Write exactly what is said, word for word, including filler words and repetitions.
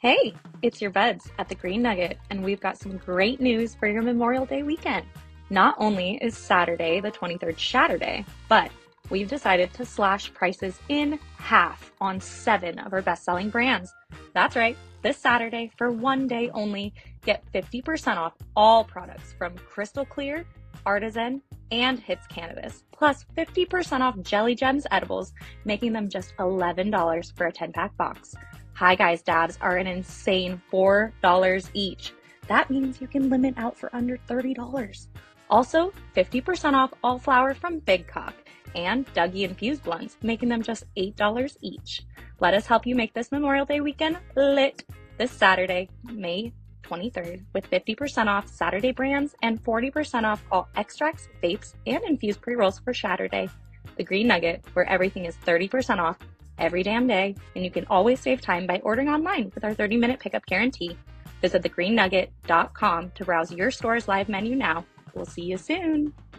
Hey, it's your buds at the Green Nugget, and we've got some great news for your Memorial Day weekend. Not only is Saturday, the twenty-third, Shatterday, but we've decided to slash prices in half on seven of our best-selling brands. That's right, this Saturday, for one day only, get fifty percent off all products from Crystal Clear, Artisan, and Hits Cannabis, plus fifty percent off Jelly Gems edibles, making them just eleven dollars for a ten-pack box. Hi Guys dabs are an insane four dollars each. That means you can limit out for under thirty dollars. Also, fifty percent off all flower from Big Cock and Dougie infused blunts, making them just eight dollars each. Let us help you make this Memorial Day weekend lit this Saturday, May twenty-third, with fifty percent off Saturday brands and forty percent off all extracts, vapes, and infused pre-rolls for Shatterday. The Green Nugget, where everything is thirty percent off every damn day, and you can always save time by ordering online with our thirty minute pickup guarantee. Visit the green nugget dot com to browse your store's live menu now. We'll see you soon.